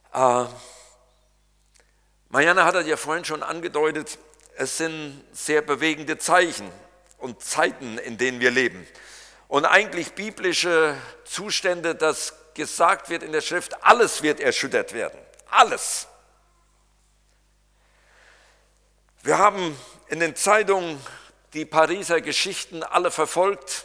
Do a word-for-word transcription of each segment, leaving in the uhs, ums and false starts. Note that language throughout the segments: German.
Äh, Marianne hat das ja vorhin schon angedeutet, es sind sehr bewegende Zeichen und Zeiten, in denen wir leben. Und eigentlich biblische Zustände, dass gesagt wird in der Schrift, alles wird erschüttert werden. Alles. Wir haben in den Zeitungen die Pariser Geschichten alle verfolgt.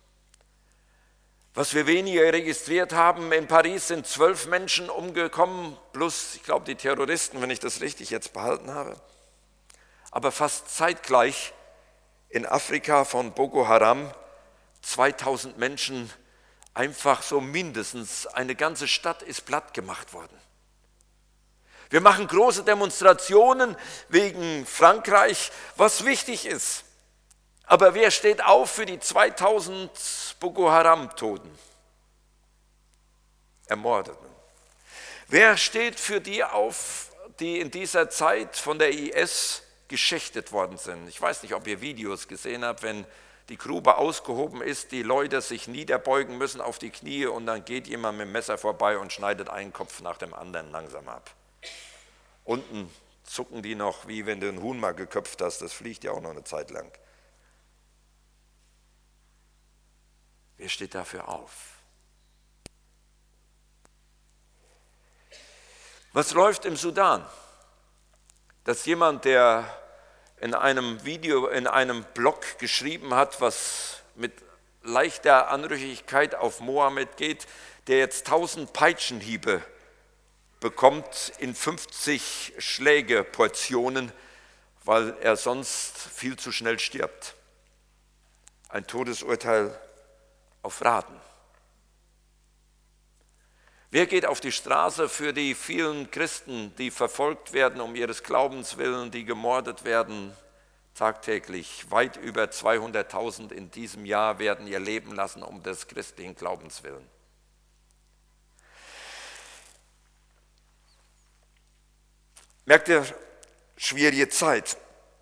Was wir weniger registriert haben, in Paris sind zwölf Menschen umgekommen, plus, ich glaube, die Terroristen, wenn ich das richtig jetzt behalten habe. Aber fast zeitgleich in Afrika von Boko Haram zweitausend Menschen, einfach so mindestens, eine ganze Stadt ist platt gemacht worden. Wir machen große Demonstrationen wegen Frankreich, was wichtig ist. Aber wer steht auf für die zweitausend Boko Haram-Toten, Ermordeten? Wer steht für die auf, die in dieser Zeit von der I S geschächtet worden sind? Ich weiß nicht, ob ihr Videos gesehen habt, wenn die Grube ausgehoben ist, die Leute sich niederbeugen müssen auf die Knie und dann geht jemand mit dem Messer vorbei und schneidet einen Kopf nach dem anderen langsam ab. Unten zucken die noch, wie wenn du ein Huhn mal geköpft hast, das fliegt ja auch noch eine Zeit lang. Wer steht dafür auf? Was läuft im Sudan? Dass jemand, der in einem Video, in einem Blog geschrieben hat, was mit leichter Anrüchigkeit auf Mohammed geht, der jetzt tausend Peitschenhiebe bekommt in fünfzig Schlägeportionen, weil er sonst viel zu schnell stirbt. Ein Todesurteil auf Raten. Wer geht auf die Straße für die vielen Christen, die verfolgt werden um ihres Glaubens willen, die gemordet werden tagtäglich? Weit über zweihunderttausend in diesem Jahr werden ihr Leben lassen um des christlichen Glaubens willen. Merkt ihr, schwierige Zeit.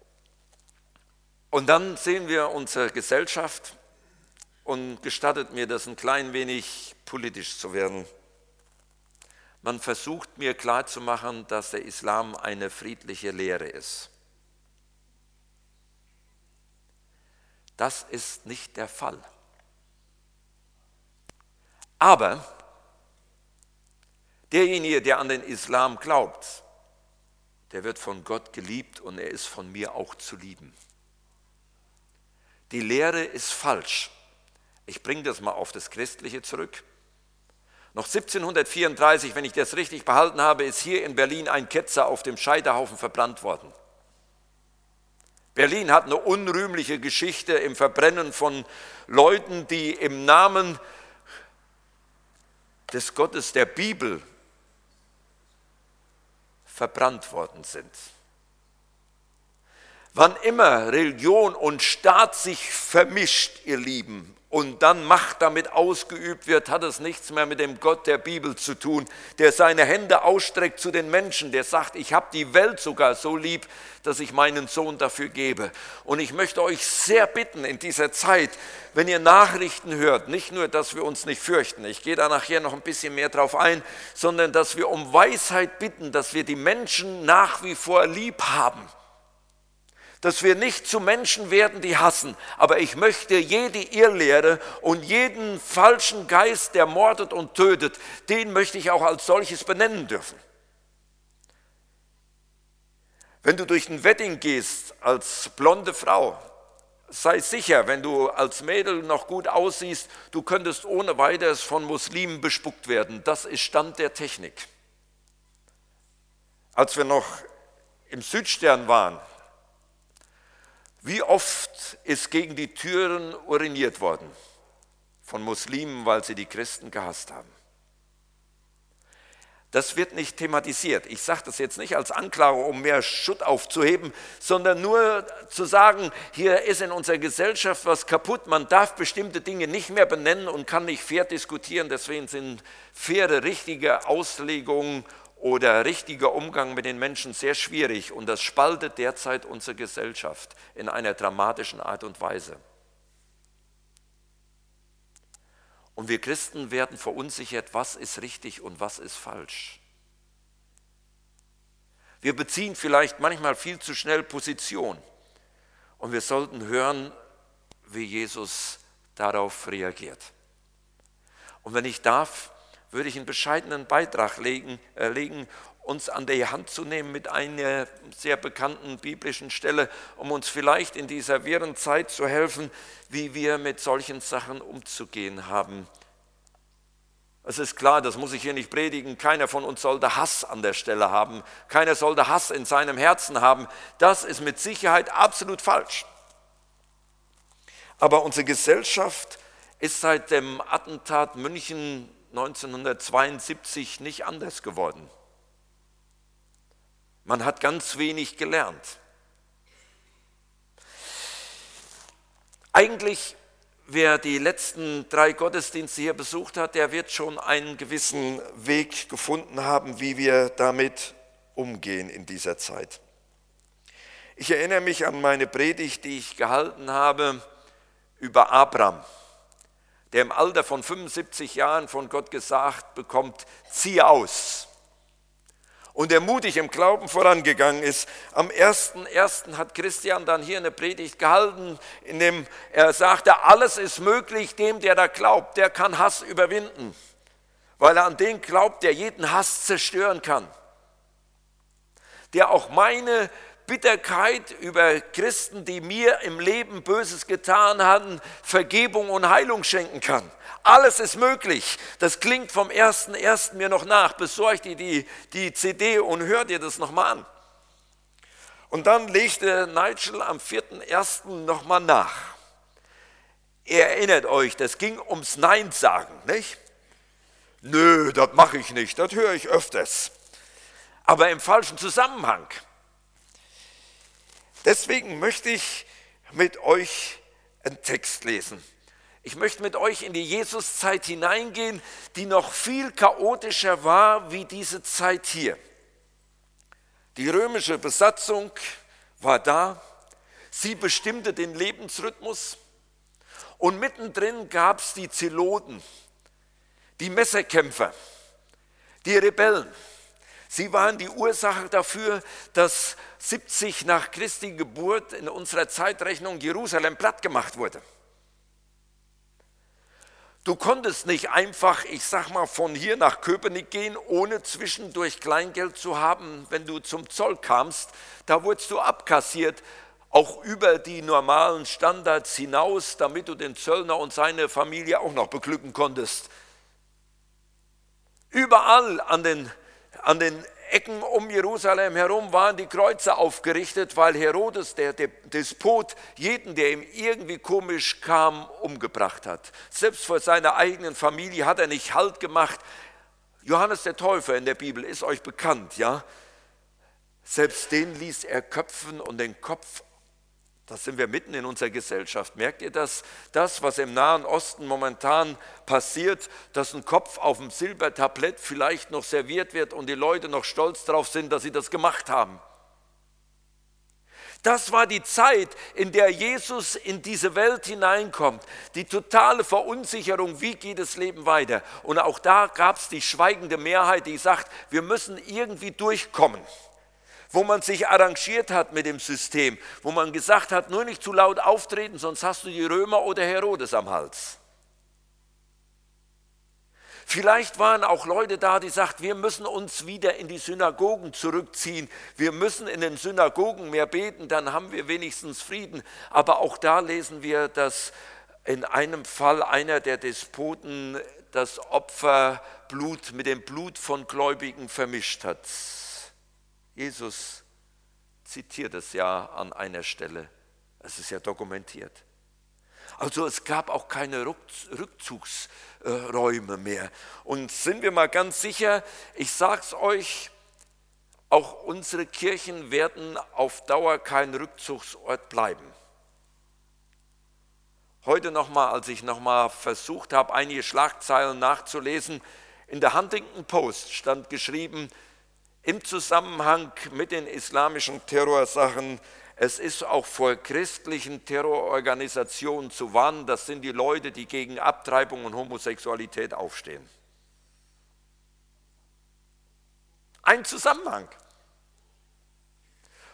Und dann sehen wir unsere Gesellschaft und gestattet mir das ein klein wenig politisch zu werden. Man versucht mir klarzumachen, dass der Islam eine friedliche Lehre ist. Das ist nicht der Fall. Aber derjenige, der an den Islam glaubt, der wird von Gott geliebt und er ist von mir auch zu lieben. Die Lehre ist falsch. Ich bringe das mal auf das Christliche zurück. Noch siebzehnhundertvierunddreißig, wenn ich das richtig behalten habe, ist hier in Berlin ein Ketzer auf dem Scheiterhaufen verbrannt worden. Berlin hat eine unrühmliche Geschichte im Verbrennen von Leuten, die im Namen des Gottes der Bibel verbrannt worden sind. Wann immer Religion und Staat sich vermischt, ihr Lieben, und dann Macht damit ausgeübt wird, hat es nichts mehr mit dem Gott der Bibel zu tun, der seine Hände ausstreckt zu den Menschen, der sagt, ich habe die Welt sogar so lieb, dass ich meinen Sohn dafür gebe. Und ich möchte euch sehr bitten in dieser Zeit, wenn ihr Nachrichten hört, nicht nur, dass wir uns nicht fürchten, ich gehe da nachher noch ein bisschen mehr drauf ein, sondern dass wir um Weisheit bitten, dass wir die Menschen nach wie vor lieb haben. Dass wir nicht zu Menschen werden, die hassen. Aber ich möchte jede Irrlehre und jeden falschen Geist, der mordet und tötet, den möchte ich auch als solches benennen dürfen. Wenn du durch ein Wedding gehst als blonde Frau, sei sicher, wenn du als Mädel noch gut aussiehst, du könntest ohne weiteres von Muslimen bespuckt werden. Das ist Stand der Technik. Als wir noch im Südstern waren, wie oft ist gegen die Türen uriniert worden von Muslimen, weil sie die Christen gehasst haben? Das wird nicht thematisiert. Ich sage das jetzt nicht als Anklage, um mehr Schutt aufzuheben, sondern nur zu sagen, hier ist in unserer Gesellschaft was kaputt, man darf bestimmte Dinge nicht mehr benennen und kann nicht fair diskutieren, deswegen sind faire, richtige Auslegungen oder richtiger Umgang mit den Menschen sehr schwierig und das spaltet derzeit unsere Gesellschaft in einer dramatischen Art und Weise. Und wir Christen werden verunsichert, was ist richtig und was ist falsch. Wir beziehen vielleicht manchmal viel zu schnell Position. Und wir sollten hören, wie Jesus darauf reagiert. Und wenn ich darf, würde ich einen bescheidenen Beitrag legen, äh, legen, uns an die Hand zu nehmen mit einer sehr bekannten biblischen Stelle, um uns vielleicht in dieser wirren Zeit zu helfen, wie wir mit solchen Sachen umzugehen haben. Es ist klar, das muss ich hier nicht predigen, keiner von uns sollte Hass an der Stelle haben, keiner sollte Hass in seinem Herzen haben. Das ist mit Sicherheit absolut falsch. Aber unsere Gesellschaft ist seit dem Attentat München neunzehnhundertzweiundsiebzig nicht anders geworden. Man hat ganz wenig gelernt. Eigentlich, wer die letzten drei Gottesdienste hier besucht hat, der wird schon einen gewissen Weg gefunden haben, wie wir damit umgehen in dieser Zeit. Ich erinnere mich an meine Predigt, die ich gehalten habe über Abraham, der im Alter von fünfundsiebzig Jahren von Gott gesagt bekommt, ziehe aus. Und der mutig im Glauben vorangegangen ist. Am ersten ersten hat Christian dann hier eine Predigt gehalten, in dem er sagte, alles ist möglich dem, der da glaubt, der kann Hass überwinden, weil er an den glaubt, der jeden Hass zerstören kann. Der auch meine Bitterkeit über Christen, die mir im Leben Böses getan hatten, Vergebung und Heilung schenken kann. Alles ist möglich. Das klingt vom ersten ersten mir noch nach. Besorg dir die, die C D und hör dir das nochmal an. Und dann legte Nigel am vierten ersten nochmal nach. Ihr erinnert euch, das ging ums Nein sagen, nicht? Nö, das mache ich nicht, das höre ich öfters. Aber im falschen Zusammenhang. Deswegen möchte ich mit euch einen Text lesen. Ich möchte mit euch in die Jesuszeit hineingehen, die noch viel chaotischer war wie diese Zeit hier. Die römische Besatzung war da, sie bestimmte den Lebensrhythmus und mittendrin gab es die Zeloten, die Messerkämpfer, die Rebellen. Sie waren die Ursache dafür, dass siebzig nach Christi Geburt in unserer Zeitrechnung Jerusalem platt gemacht wurde. Du konntest nicht einfach, ich sag mal, von hier nach Köpenick gehen, ohne zwischendurch Kleingeld zu haben, wenn du zum Zoll kamst. Da wurdest du abkassiert, auch über die normalen Standards hinaus, damit du den Zöllner und seine Familie auch noch beglücken konntest. Überall an den, an den Ecken um Jerusalem herum waren die Kreuze aufgerichtet, weil Herodes, der Despot, jeden, der ihm irgendwie komisch kam, umgebracht hat. Selbst vor seiner eigenen Familie hat er nicht Halt gemacht. Johannes der Täufer in der Bibel ist euch bekannt, ja? Selbst den ließ er köpfen und den Kopf. Da sind wir mitten in unserer Gesellschaft. Merkt ihr das? Das, was im Nahen Osten momentan passiert, dass ein Kopf auf dem Silbertablett vielleicht noch serviert wird und die Leute noch stolz darauf sind, dass sie das gemacht haben. Das war die Zeit, in der Jesus in diese Welt hineinkommt. Die totale Verunsicherung, wie geht das Leben weiter? Und auch da gab es die schweigende Mehrheit, die sagt, wir müssen irgendwie durchkommen. Wo man sich arrangiert hat mit dem System, wo man gesagt hat, nur nicht zu laut auftreten, sonst hast du die Römer oder Herodes am Hals. Vielleicht waren auch Leute da, die sagten, wir müssen uns wieder in die Synagogen zurückziehen, wir müssen in den Synagogen mehr beten, dann haben wir wenigstens Frieden. Aber auch da lesen wir, dass in einem Fall einer der Despoten das Opferblut mit dem Blut von Gläubigen vermischt hat. Jesus zitiert es ja an einer Stelle, es ist ja dokumentiert. Also es gab auch keine Rückzugsräume mehr. Und sind wir mal ganz sicher, ich sage es euch, auch unsere Kirchen werden auf Dauer kein Rückzugsort bleiben. Heute nochmal, als ich nochmal versucht habe, einige Schlagzeilen nachzulesen, in der Huntington Post stand geschrieben, im Zusammenhang mit den islamischen Terrorsachen, es ist auch vor christlichen Terrororganisationen zu warnen, das sind die Leute, die gegen Abtreibung und Homosexualität aufstehen. Ein Zusammenhang.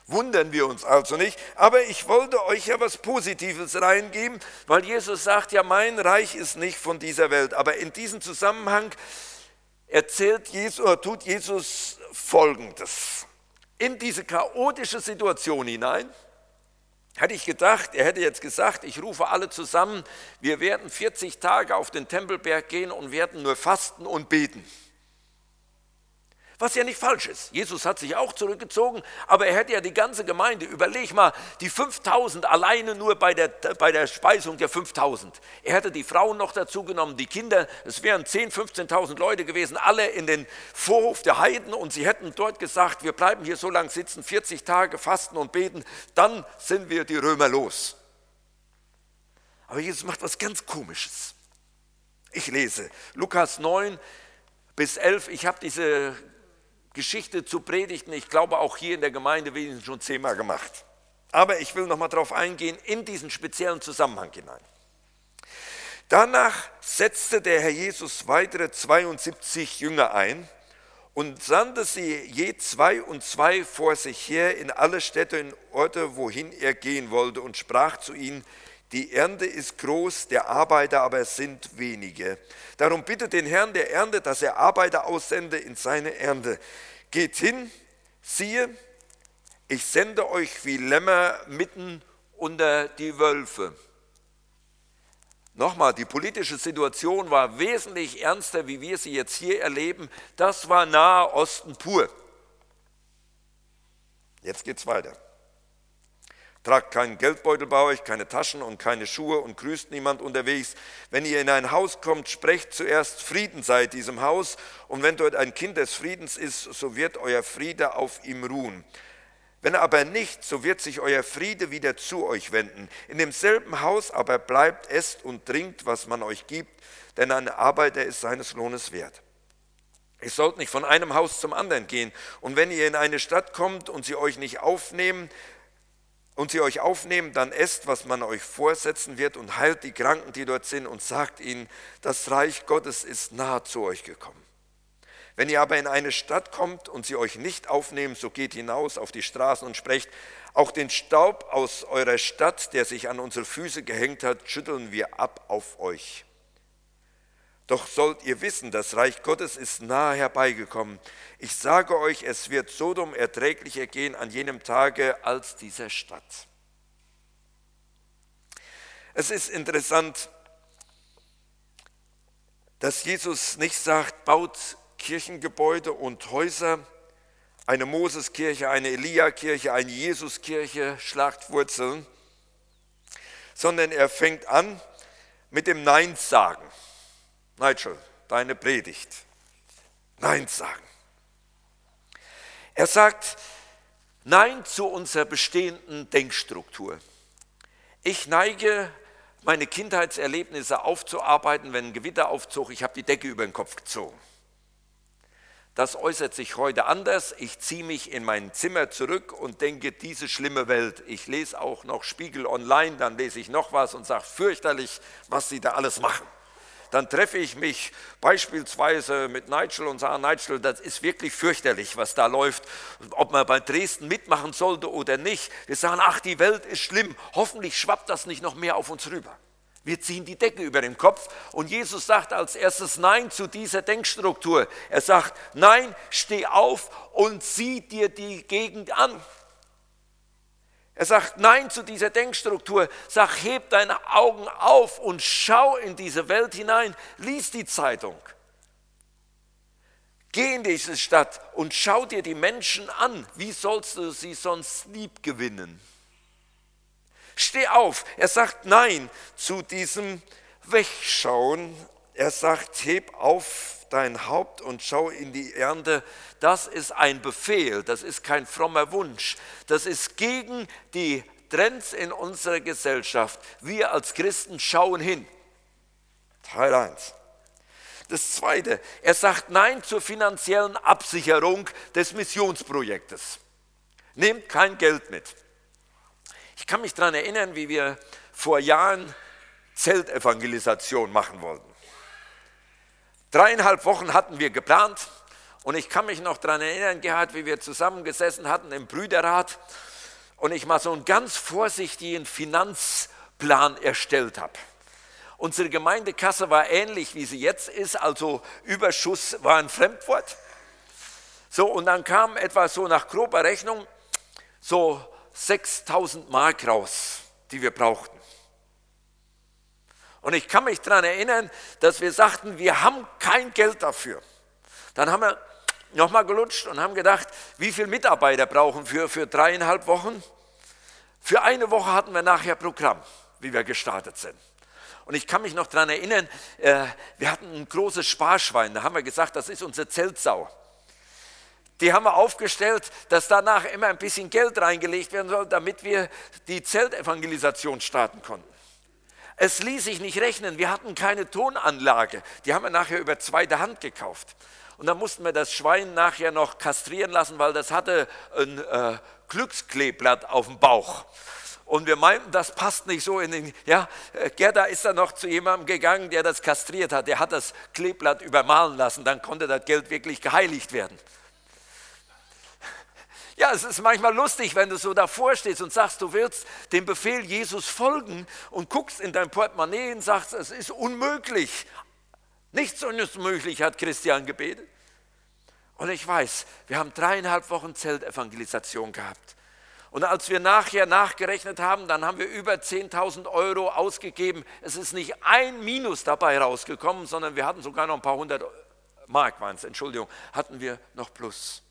Wundern wir uns also nicht. Aber ich wollte euch ja was Positives reingeben, weil Jesus sagt ja, mein Reich ist nicht von dieser Welt. Aber in diesem Zusammenhang erzählt Jesus, oder tut Jesus Folgendes. In diese chaotische Situation hinein, hätte ich gedacht, er hätte jetzt gesagt, ich rufe alle zusammen, wir werden vierzig Tage auf den Tempelberg gehen und werden nur fasten und beten. Was ja nicht falsch ist. Jesus hat sich auch zurückgezogen, aber er hätte ja die ganze Gemeinde, überleg mal, die fünftausend alleine nur bei der, bei der Speisung der fünftausend. Er hätte die Frauen noch dazu genommen, die Kinder, es wären zehntausend, fünfzehntausend Leute gewesen, alle in den Vorhof der Heiden und sie hätten dort gesagt, wir bleiben hier so lange sitzen, vierzig Tage fasten und beten, dann sind wir die Römer los. Aber Jesus macht was ganz Komisches. Ich lese Lukas neun bis elf, ich habe diese Geschichte zu Predigten, ich glaube auch hier in der Gemeinde wenigstens schon zehnmal gemacht. Aber ich will noch mal darauf eingehen, in diesen speziellen Zusammenhang hinein. Danach setzte der Herr Jesus weitere zweiundsiebzig Jünger ein und sandte sie je zwei und zwei vor sich her in alle Städte und Orte, wohin er gehen wollte, und sprach zu ihnen: Die Ernte ist groß, der Arbeiter aber sind wenige. Darum bittet den Herrn der Ernte, dass er Arbeiter aussende in seine Ernte. Geht hin, siehe, ich sende euch wie Lämmer mitten unter die Wölfe. Nochmal, die politische Situation war wesentlich ernster, wie wir sie jetzt hier erleben. Das war Nahe Osten pur. Jetzt geht's weiter. Tragt keinen Geldbeutel bei euch, keine Taschen und keine Schuhe und grüßt niemand unterwegs. Wenn ihr in ein Haus kommt, sprecht zuerst Frieden sei diesem Haus. Und wenn dort ein Kind des Friedens ist, so wird euer Friede auf ihm ruhen. Wenn aber nicht, so wird sich euer Friede wieder zu euch wenden. In demselben Haus aber bleibt, esst und trinkt, was man euch gibt, denn ein Arbeiter ist seines Lohnes wert. Ihr sollt nicht von einem Haus zum anderen gehen. Und wenn ihr in eine Stadt kommt und sie euch nicht aufnehmen, und sie euch aufnehmen, dann esst, was man euch vorsetzen wird, und heilt die Kranken, die dort sind, und sagt ihnen, das Reich Gottes ist nahe zu euch gekommen. Wenn ihr aber in eine Stadt kommt und sie euch nicht aufnehmen, so geht hinaus auf die Straßen und sprecht, auch den Staub aus eurer Stadt, der sich an unsere Füße gehängt hat, schütteln wir ab auf euch. Doch sollt ihr wissen, das Reich Gottes ist nahe herbeigekommen. Ich sage euch, es wird Sodom erträglicher gehen an jenem Tage als dieser Stadt. Es ist interessant, dass Jesus nicht sagt, baut Kirchengebäude und Häuser, eine Moseskirche, eine Elia-Kirche, eine Jesuskirche, schlagt Wurzeln, sondern er fängt an mit dem Nein sagen. Nigel, deine Predigt. Nein sagen. Er sagt Nein zu unserer bestehenden Denkstruktur. Ich neige, meine Kindheitserlebnisse aufzuarbeiten, wenn ein Gewitter aufzog, ich habe die Decke über den Kopf gezogen. Das äußert sich heute anders. Ich ziehe mich in mein Zimmer zurück und denke, diese schlimme Welt. Ich lese auch noch Spiegel Online, dann lese ich noch was und sage, fürchterlich, was sie da alles machen. Dann treffe ich mich beispielsweise mit Nigel und sage, Nigel, das ist wirklich fürchterlich, was da läuft, ob man bei Dresden mitmachen sollte oder nicht. Wir sagen, ach, die Welt ist schlimm, hoffentlich schwappt das nicht noch mehr auf uns rüber. Wir ziehen die Decke über den Kopf und Jesus sagt als erstes Nein zu dieser Denkstruktur. Er sagt, nein, steh auf und sieh dir die Gegend an. Er sagt Nein zu dieser Denkstruktur, sag, heb deine Augen auf und schau in diese Welt hinein, lies die Zeitung. Geh in diese Stadt und schau dir die Menschen an, wie sollst du sie sonst lieb gewinnen? Steh auf, er sagt Nein zu diesem Wegschauen, er sagt, heb auf dein Haupt und schau in die Ernte. Das ist ein Befehl, das ist kein frommer Wunsch. Das ist gegen die Trends in unserer Gesellschaft. Wir als Christen schauen hin. Teil eins. Das Zweite, er sagt Nein zur finanziellen Absicherung des Missionsprojektes. Nehmt kein Geld mit. Ich kann mich daran erinnern, wie wir vor Jahren Zeltevangelisation machen wollten. Dreieinhalb Wochen hatten wir geplant und ich kann mich noch daran erinnern, Gerhard, wie wir zusammengesessen hatten im Brüderrat und ich mal so einen ganz vorsichtigen Finanzplan erstellt habe. Unsere Gemeindekasse war ähnlich, wie sie jetzt ist, also Überschuss war ein Fremdwort. So, und dann kam etwa so nach grober Rechnung so sechstausend Mark raus, die wir brauchten. Und ich kann mich daran erinnern, dass wir sagten, wir haben kein Geld dafür. Dann haben wir nochmal gelutscht und haben gedacht, wie viele Mitarbeiter brauchen wir für dreieinhalb Wochen? Für eine Woche hatten wir nachher Programm, wie wir gestartet sind. Und ich kann mich noch daran erinnern, äh, wir hatten ein großes Sparschwein, da haben wir gesagt, das ist unsere Zeltsau. Die haben wir aufgestellt, dass danach immer ein bisschen Geld reingelegt werden soll, damit wir die Zeltevangelisation starten konnten. Es ließ sich nicht rechnen, wir hatten keine Tonanlage, die haben wir nachher über zweite Hand gekauft. Und dann mussten wir das Schwein nachher noch kastrieren lassen, weil das hatte ein äh, Glückskleeblatt auf dem Bauch. Und wir meinten, das passt nicht so in den, ja, Gerda ist dann noch zu jemandem gegangen, der das kastriert hat, der hat das Kleeblatt übermalen lassen, dann konnte das Geld wirklich geheiligt werden. Ja, es ist manchmal lustig, wenn du so davor stehst und sagst, du willst dem Befehl Jesus folgen und guckst in dein Portemonnaie und sagst, es ist unmöglich. Nichts unmöglich, hat Christian gebetet. Und ich weiß, wir haben dreieinhalb Wochen Zeltevangelisation gehabt. Und als wir nachher nachgerechnet haben, dann haben wir über zehntausend Euro ausgegeben. Es ist nicht ein Minus dabei rausgekommen, sondern wir hatten sogar noch ein paar hundert Mark, waren es, Entschuldigung, hatten wir noch Plus.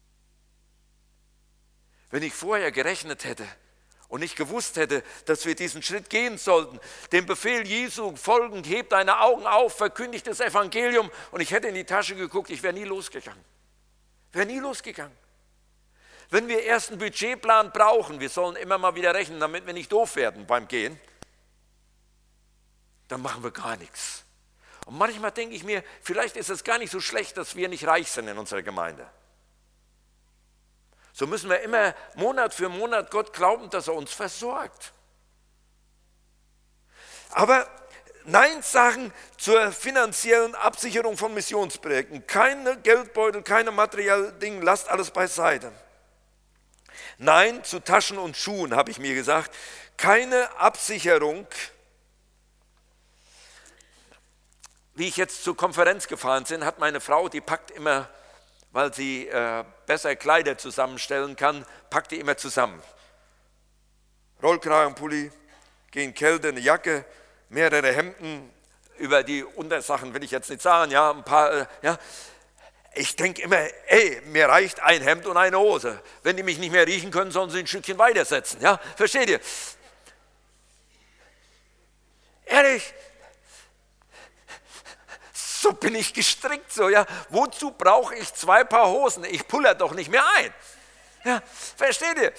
Wenn ich vorher gerechnet hätte und nicht gewusst hätte, dass wir diesen Schritt gehen sollten, dem Befehl Jesu folgend, heb deine Augen auf, verkündigt das Evangelium, und ich hätte in die Tasche geguckt, ich wäre nie losgegangen. Wäre nie losgegangen. Wenn wir erst einen Budgetplan brauchen, wir sollen immer mal wieder rechnen, damit wir nicht doof werden beim Gehen, dann machen wir gar nichts. Und manchmal denke ich mir, vielleicht ist es gar nicht so schlecht, dass wir nicht reich sind in unserer Gemeinde. So müssen wir immer Monat für Monat Gott glauben, dass er uns versorgt. Aber Nein sagen zur finanziellen Absicherung von Missionsprojekten. Keine Geldbeutel, keine materiellen Dinge, lasst alles beiseite. Nein zu Taschen und Schuhen, habe ich mir gesagt. Keine Absicherung. Wie ich jetzt zur Konferenz gefahren bin, hat meine Frau, die packt immer, weil sie äh, besser Kleider zusammenstellen kann, packt die immer zusammen. Rollkragenpulli, gegen Kälte, eine Jacke, mehrere Hemden, über die Untersachen will ich jetzt nicht sagen, ja, ein paar, äh, ja. Ich denke immer, ey, mir reicht ein Hemd und eine Hose. Wenn die mich nicht mehr riechen können, sollen sie ein Stückchen weitersetzen, ja, versteht ihr? Ehrlich, so bin ich gestrickt, so, ja. Wozu brauche ich zwei Paar Hosen? Ich puller doch nicht mehr ein. Ja, versteht ihr?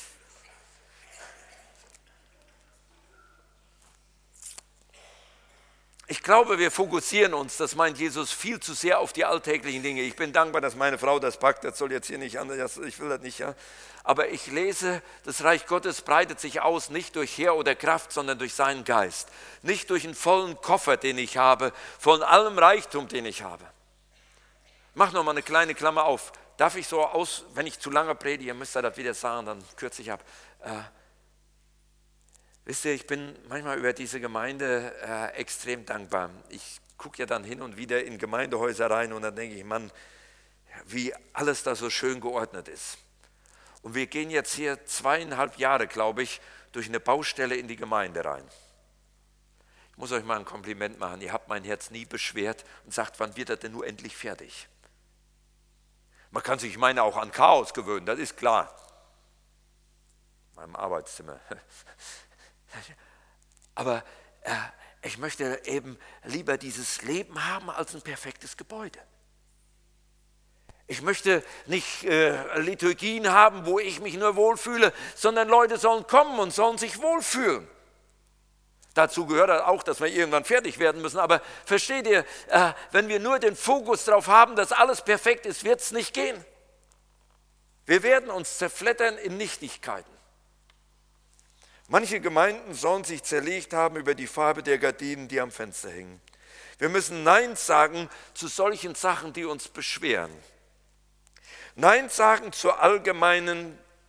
Ich glaube, wir fokussieren uns, das meint Jesus, viel zu sehr auf die alltäglichen Dinge. Ich bin dankbar, dass meine Frau das packt, das soll jetzt hier nicht anders, ich will das nicht, ja. Aber ich lese, das Reich Gottes breitet sich aus, nicht durch Heer oder Kraft, sondern durch seinen Geist. Nicht durch einen vollen Koffer, den ich habe, von allem Reichtum, den ich habe. Mach noch mal eine kleine Klammer auf. Darf ich so aus, wenn ich zu lange predige, müsst ihr das wieder sagen, dann kürze ich ab. Äh, wisst ihr, ich bin manchmal über diese Gemeinde äh, extrem dankbar. Ich gucke ja dann hin und wieder in Gemeindehäuser rein und dann denke ich, Mann, wie alles da so schön geordnet ist. Und wir gehen jetzt hier zweieinhalb Jahre, glaube ich, durch eine Baustelle in die Gemeinde rein. Ich muss euch mal ein Kompliment machen. Ihr habt mein Herz nie beschwert und sagt, wann wird das denn nur endlich fertig? Man kann sich, ich meine, auch an Chaos gewöhnen, das ist klar. In meinem Arbeitszimmer. Aber äh, ich möchte eben lieber dieses Leben haben als ein perfektes Gebäude. Ich möchte nicht äh, Liturgien haben, wo ich mich nur wohlfühle, sondern Leute sollen kommen und sollen sich wohlfühlen. Dazu gehört auch, dass wir irgendwann fertig werden müssen. Aber versteht ihr, äh, wenn wir nur den Fokus darauf haben, dass alles perfekt ist, wird es nicht gehen. Wir werden uns zerflettern in Nichtigkeiten. Manche Gemeinden sollen sich zerlegt haben über die Farbe der Gardinen, die am Fenster hängen. Wir müssen Nein sagen zu solchen Sachen, die uns beschweren. Nein sagen zur allgemeinen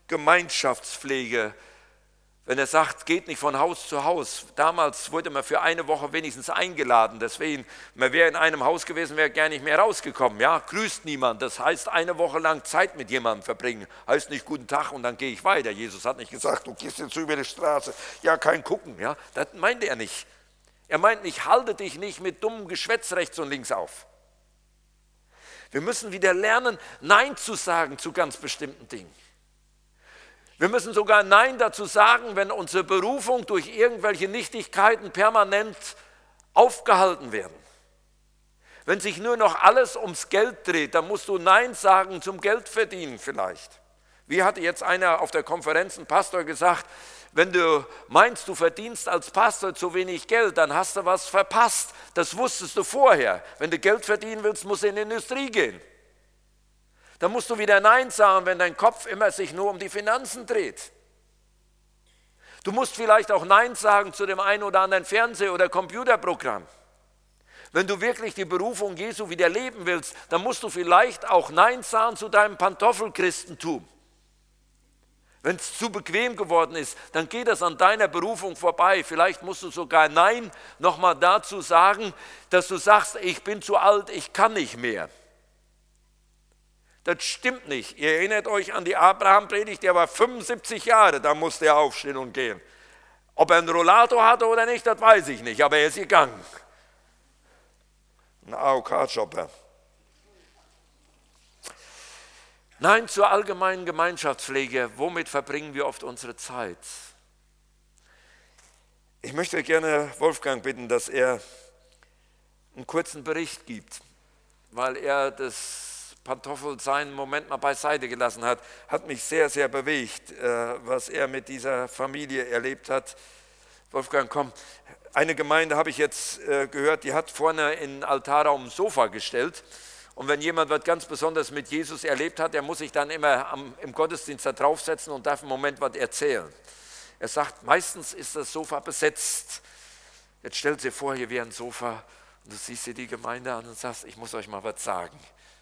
Gemeinschaftspflege. Wenn er sagt, geht nicht von Haus zu Haus. Damals wurde man für eine Woche wenigstens eingeladen. Deswegen, man wäre in einem Haus gewesen, wäre gar nicht mehr rausgekommen. Ja, grüßt niemand. Das heißt, eine Woche lang Zeit mit jemandem verbringen. Heißt nicht guten Tag und dann gehe ich weiter. Jesus hat nicht gesagt, du gehst jetzt über die Straße. Ja, kein Gucken. Ja, das meint er nicht. Er meint nicht, halte dich nicht mit dummem Geschwätz rechts und links auf. Wir müssen wieder lernen, Nein zu sagen zu ganz bestimmten Dingen. Wir müssen sogar Nein dazu sagen, wenn unsere Berufung durch irgendwelche Nichtigkeiten permanent aufgehalten werden. Wenn sich nur noch alles ums Geld dreht, dann musst du Nein sagen zum Geldverdienen vielleicht. Wie hatte jetzt einer auf der Konferenz, ein Pastor, gesagt, wenn du meinst, du verdienst als Pastor zu wenig Geld, dann hast du was verpasst. Das wusstest du vorher. Wenn du Geld verdienen willst, musst du in die Industrie gehen. Dann musst du wieder Nein sagen, wenn dein Kopf immer sich nur um die Finanzen dreht. Du musst vielleicht auch Nein sagen zu dem einen oder anderen Fernseh- oder Computerprogramm. Wenn du wirklich die Berufung Jesu wieder leben willst, dann musst du vielleicht auch Nein sagen zu deinem Pantoffelchristentum. Wenn es zu bequem geworden ist, dann geht das an deiner Berufung vorbei. Vielleicht musst du sogar Nein nochmal dazu sagen, dass du sagst, ich bin zu alt, ich kann nicht mehr. Das stimmt nicht. Ihr erinnert euch an die Abraham-Predigt, der war fünfundsiebzig Jahre, da musste er aufstehen und gehen. Ob er einen Rollator hatte oder nicht, das weiß ich nicht, aber er ist gegangen. Ein A O K-Jobber. Nein zur allgemeinen Gemeinschaftspflege. Womit verbringen wir oft unsere Zeit? Ich möchte gerne Wolfgang bitten, dass er einen kurzen Bericht gibt, weil er das Pantoffel seinen Moment mal beiseite gelassen hat, hat mich sehr, sehr bewegt, was er mit dieser Familie erlebt hat. Wolfgang, komm, eine Gemeinde habe ich jetzt gehört, die hat vorne in den Altarraum ein Sofa gestellt. Und wenn jemand was ganz Besonderes mit Jesus erlebt hat, der muss sich dann immer am, im Gottesdienst da draufsetzen und darf im Moment was erzählen. Er sagt, meistens ist das Sofa besetzt. Jetzt stellt dir vor, hier wäre ein Sofa und du siehst dir die Gemeinde an und sagst, ich muss euch mal was sagen.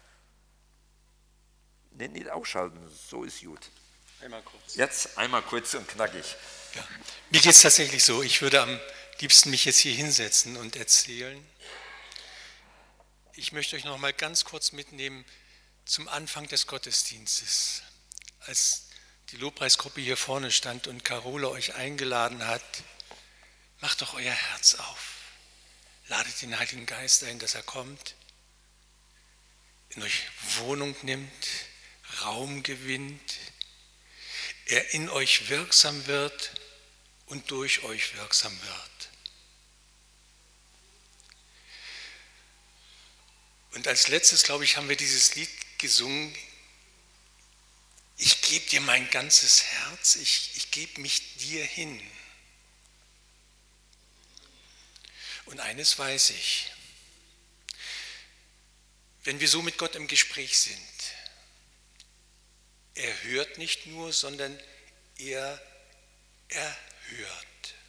Nee, nicht ausschalten, so ist gut. Einmal kurz. Jetzt einmal kurz und knackig. Ja. Mir geht es tatsächlich so, ich würde am liebsten mich jetzt hier hinsetzen und erzählen. Ich möchte euch noch mal ganz kurz mitnehmen zum Anfang des Gottesdienstes, als die Lobpreisgruppe hier vorne stand und Carola euch eingeladen hat. Macht doch euer Herz auf, ladet den Heiligen Geist ein, dass er kommt, in euch Wohnung nimmt, Raum gewinnt, er in euch wirksam wird und durch euch wirksam wird. Und als letztes, glaube ich, haben wir dieses Lied gesungen, ich gebe dir mein ganzes Herz, ich, ich gebe mich dir hin. Und eines weiß ich, wenn wir so mit Gott im Gespräch sind, er hört nicht nur, sondern er erhört.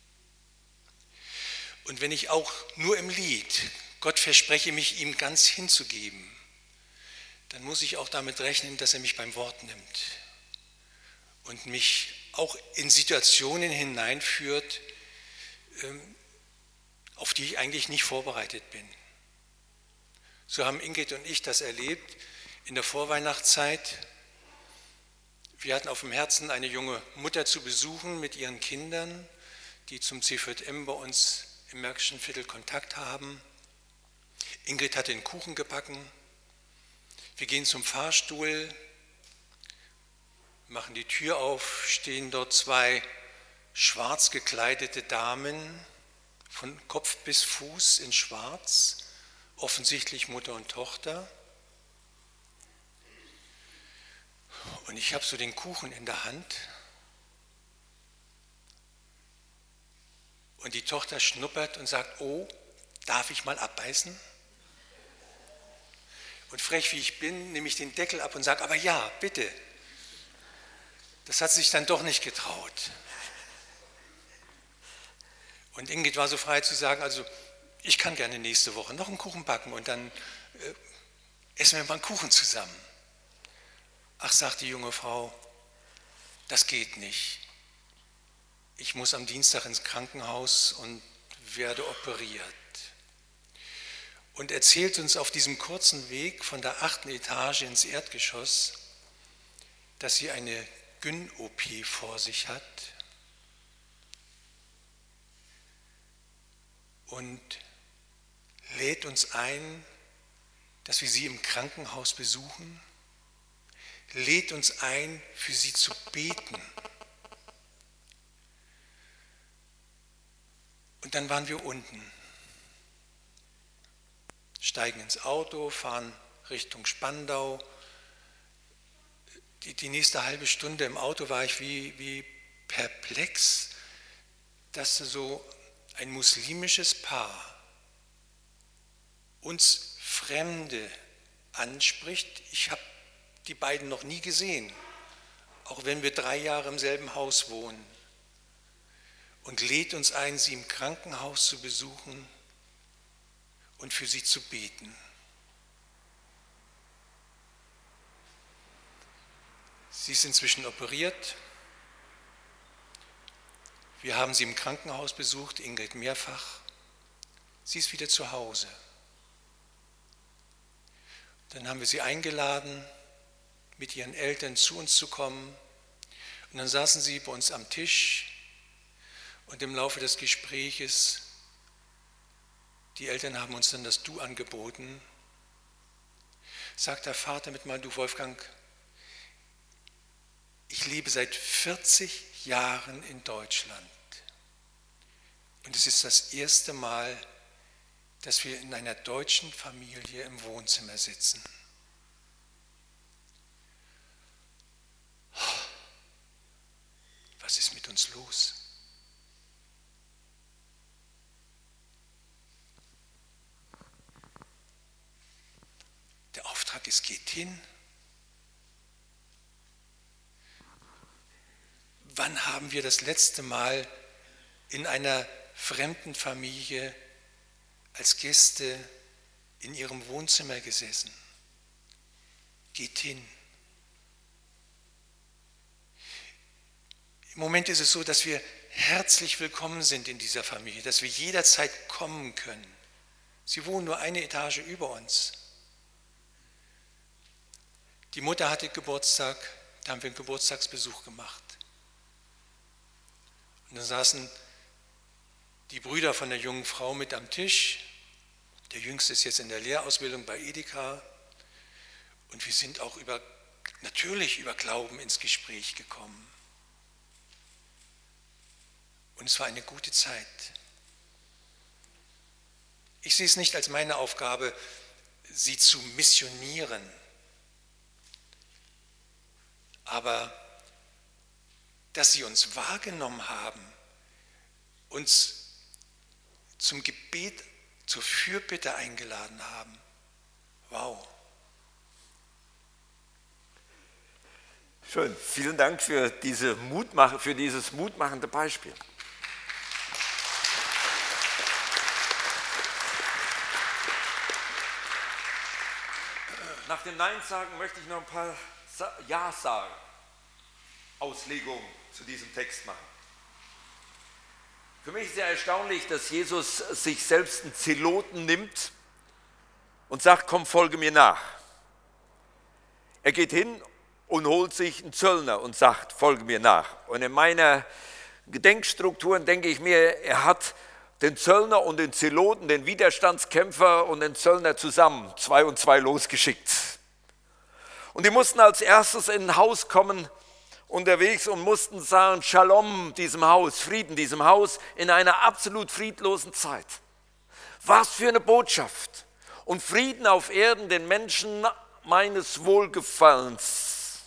Und wenn ich auch nur im Lied Gott verspreche, mich ihm ganz hinzugeben, dann muss ich auch damit rechnen, dass er mich beim Wort nimmt und mich auch in Situationen hineinführt, auf die ich eigentlich nicht vorbereitet bin. So haben Ingrid und ich das erlebt in der Vorweihnachtszeit. Wir hatten auf dem Herzen, eine junge Mutter zu besuchen mit ihren Kindern, die zum C V M bei uns im Märkischen Viertel Kontakt haben. Ingrid hat den Kuchen gebacken. Wir gehen zum Fahrstuhl, machen die Tür auf, stehen dort zwei schwarz gekleidete Damen, von Kopf bis Fuß in schwarz, offensichtlich Mutter und Tochter. Und ich habe so den Kuchen in der Hand und die Tochter schnuppert und sagt, oh, darf ich mal abbeißen? Und frech wie ich bin, nehme ich den Deckel ab und sage, aber ja, bitte. Das hat sie sich dann doch nicht getraut. Und Ingrid war so frei zu sagen, also ich kann gerne nächste Woche noch einen Kuchen backen und dann äh, essen wir mal einen Kuchen zusammen. Ach, sagt die junge Frau, das geht nicht. Ich muss am Dienstag ins Krankenhaus und werde operiert. Und erzählt uns auf diesem kurzen Weg von der achten Etage ins Erdgeschoss, dass sie eine Gyn-O P vor sich hat und lädt uns ein, dass wir sie im Krankenhaus besuchen, lädt uns ein, für sie zu beten. Und dann waren wir unten, steigen ins Auto, fahren Richtung Spandau. Die, die nächste halbe Stunde im Auto war ich wie, wie perplex, dass so ein muslimisches Paar uns Fremde anspricht. Ich habe die beiden noch nie gesehen, auch wenn wir drei Jahre im selben Haus wohnen. Und lädt uns ein, sie im Krankenhaus zu besuchen und für sie zu beten. Sie ist inzwischen operiert. Wir haben sie im Krankenhaus besucht, Ingrid mehrfach. Sie ist wieder zu Hause. Dann haben wir sie eingeladen, mit ihren Eltern zu uns zu kommen. Und dann saßen sie bei uns am Tisch. Und im Laufe des Gespräches, die Eltern haben uns dann das Du angeboten, sagt der Vater mit mal, du Wolfgang, ich lebe seit vierzig Jahren in Deutschland und es ist das erste Mal, dass wir in einer deutschen Familie im Wohnzimmer sitzen. Was ist mit uns los? Der Auftrag ist, geht hin. Wann haben wir das letzte Mal in einer fremden Familie als Gäste in ihrem Wohnzimmer gesessen? Geht hin. Im Moment ist es so, dass wir herzlich willkommen sind in dieser Familie, dass wir jederzeit kommen können. Sie wohnen nur eine Etage über uns. Die Mutter hatte Geburtstag, da haben wir einen Geburtstagsbesuch gemacht. Und dann saßen die Brüder von der jungen Frau mit am Tisch. Der Jüngste ist jetzt in der Lehrausbildung bei Edeka. Und wir sind auch über, natürlich über Glauben ins Gespräch gekommen. Und es war eine gute Zeit. Ich sehe es nicht als meine Aufgabe, sie zu missionieren. Aber dass sie uns wahrgenommen haben, uns zum Gebet, zur Fürbitte eingeladen haben, wow. Schön, vielen Dank für, diese Mutmach- für dieses mutmachende Beispiel. Nach dem Nein sagen möchte ich noch ein paar Ja sagen, Auslegungen zu diesem Text machen. Für mich ist ja erstaunlich, dass Jesus sich selbst einen Zeloten nimmt und sagt, komm, folge mir nach. Er geht hin und holt sich einen Zöllner und sagt, folge mir nach. Und in meiner Gedenkstrukturen denke ich mir, er hat den Zöllner und den Zeloten, den Widerstandskämpfer und den Zöllner zusammen, zwei und zwei losgeschickt. Und die mussten als erstes in ein Haus kommen, unterwegs und mussten sagen, Shalom diesem Haus, Frieden diesem Haus in einer absolut friedlosen Zeit. Was für eine Botschaft. Und Frieden auf Erden den Menschen meines Wohlgefallens.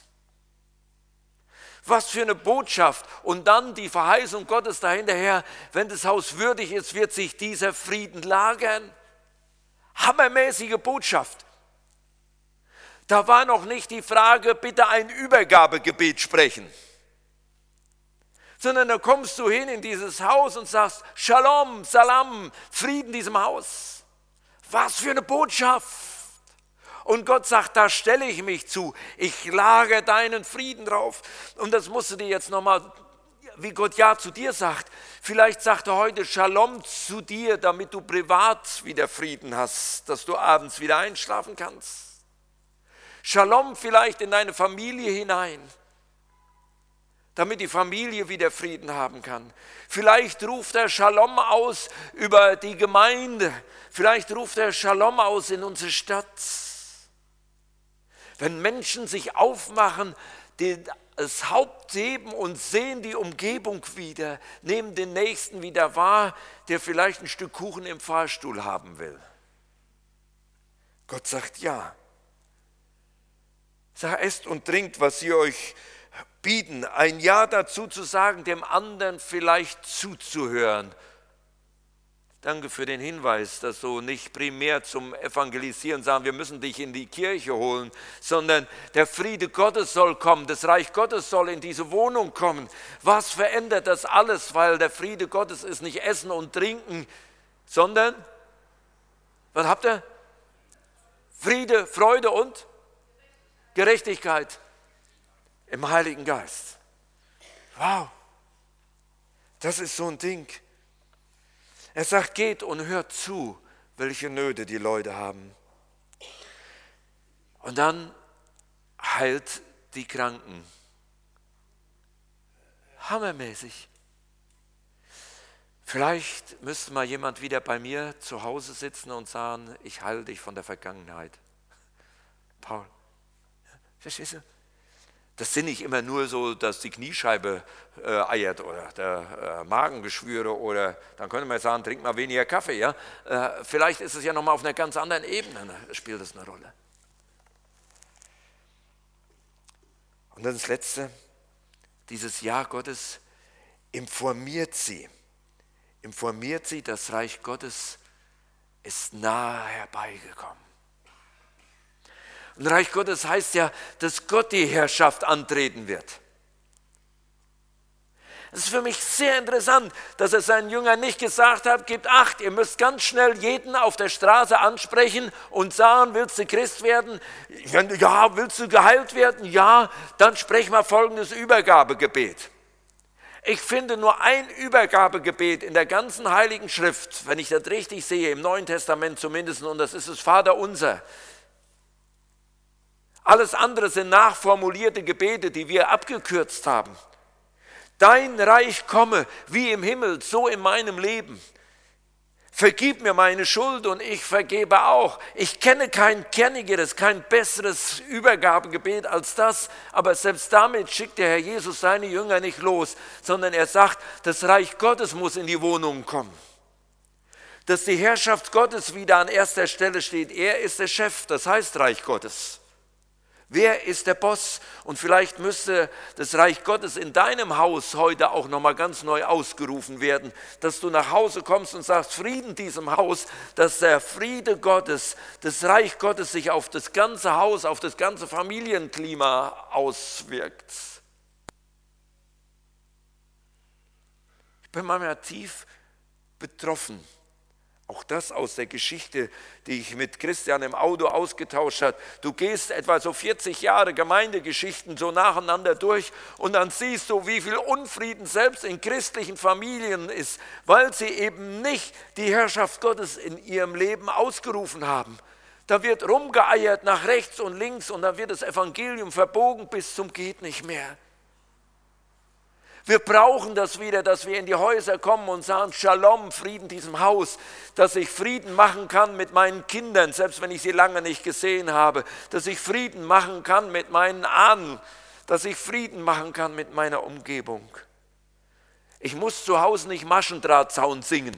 Was für eine Botschaft. Und dann die Verheißung Gottes dahinterher, wenn das Haus würdig ist, wird sich dieser Frieden lagern. Hammermäßige Botschaft. Da war noch nicht die Frage, bitte ein Übergabegebet sprechen. Sondern da kommst du hin in dieses Haus und sagst, Shalom, Salam, Frieden diesem Haus. Was für eine Botschaft. Und Gott sagt, da stelle ich mich zu. Ich lage deinen Frieden drauf. Und das musst du dir jetzt nochmal, wie Gott Ja zu dir sagt. Vielleicht sagt er heute Shalom zu dir, damit du privat wieder Frieden hast, dass du abends wieder einschlafen kannst. Shalom vielleicht in deine Familie hinein, damit die Familie wieder Frieden haben kann. Vielleicht ruft er Shalom aus über die Gemeinde. Vielleicht ruft er Shalom aus in unsere Stadt. Wenn Menschen sich aufmachen, die das Haupt heben und sehen die Umgebung wieder, nehmen den Nächsten wieder wahr, der vielleicht ein Stück Kuchen im Fahrstuhl haben will. Gott sagt ja. Sag, esst und trinkt, was sie euch bieten. Ein Ja dazu zu sagen, dem anderen vielleicht zuzuhören. Danke für den Hinweis, dass du nicht primär zum Evangelisieren sagen, wir müssen dich in die Kirche holen, sondern der Friede Gottes soll kommen, das Reich Gottes soll in diese Wohnung kommen. Was verändert das alles? Weil der Friede Gottes ist nicht Essen und Trinken, sondern, was habt ihr? Friede, Freude und Gerechtigkeit im Heiligen Geist. Wow, das ist so ein Ding. Er sagt, geht und hört zu, welche Nöte die Leute haben. Und dann heilt die Kranken. Hammermäßig. Vielleicht müsste mal jemand wieder bei mir zu Hause sitzen und sagen, ich heile dich von der Vergangenheit. Paul, verstehst du? Das sind nicht immer nur so, dass die Kniescheibe äh, eiert oder der äh, Magengeschwüre oder dann könnte man sagen, trink mal weniger Kaffee. Ja? Äh, vielleicht ist es ja nochmal auf einer ganz anderen Ebene, ne? Spielt das eine Rolle. Und dann das Letzte, dieses Ja Gottes informiert sie. Informiert sie, das Reich Gottes ist nahe herbeigekommen. Und Reich Gottes heißt ja, dass Gott die Herrschaft antreten wird. Es ist für mich sehr interessant, dass er seinen Jüngern nicht gesagt hat, gebt acht, ihr müsst ganz schnell jeden auf der Straße ansprechen und sagen, willst du Christ werden? Ja, willst du geheilt werden? Ja, dann sprech mal folgendes Übergabegebet. Ich finde nur ein Übergabegebet in der ganzen Heiligen Schrift, wenn ich das richtig sehe, im Neuen Testament zumindest, und das ist das Vaterunser. Alles andere sind nachformulierte Gebete, die wir abgekürzt haben. Dein Reich komme, wie im Himmel, so in meinem Leben. Vergib mir meine Schuld und ich vergebe auch. Ich kenne kein kernigeres, kein besseres Übergabegebet als das, aber selbst damit schickt der Herr Jesus seine Jünger nicht los, sondern er sagt, das Reich Gottes muss in die Wohnungen kommen. Dass die Herrschaft Gottes wieder an erster Stelle steht. Er ist der Chef, das heißt Reich Gottes. Wer ist der Boss? Und vielleicht müsste das Reich Gottes in deinem Haus heute auch nochmal ganz neu ausgerufen werden, dass du nach Hause kommst und sagst, Frieden diesem Haus, dass der Friede Gottes, das Reich Gottes sich auf das ganze Haus, auf das ganze Familienklima auswirkt. Ich bin manchmal tief betroffen. Auch das aus der Geschichte, die ich mit Christian im Auto ausgetauscht habe. Du gehst etwa so vierzig Jahre Gemeindegeschichten so nacheinander durch und dann siehst du, wie viel Unfrieden selbst in christlichen Familien ist, weil sie eben nicht die Herrschaft Gottes in ihrem Leben ausgerufen haben. Da wird rumgeeiert nach rechts und links und dann wird das Evangelium verbogen bis zum geht nicht mehr. Wir brauchen das wieder, dass wir in die Häuser kommen und sagen, Shalom, Frieden diesem Haus, dass ich Frieden machen kann mit meinen Kindern, selbst wenn ich sie lange nicht gesehen habe, dass ich Frieden machen kann mit meinen Ahnen, dass ich Frieden machen kann mit meiner Umgebung. Ich muss zu Hause nicht Maschendrahtzaun singen.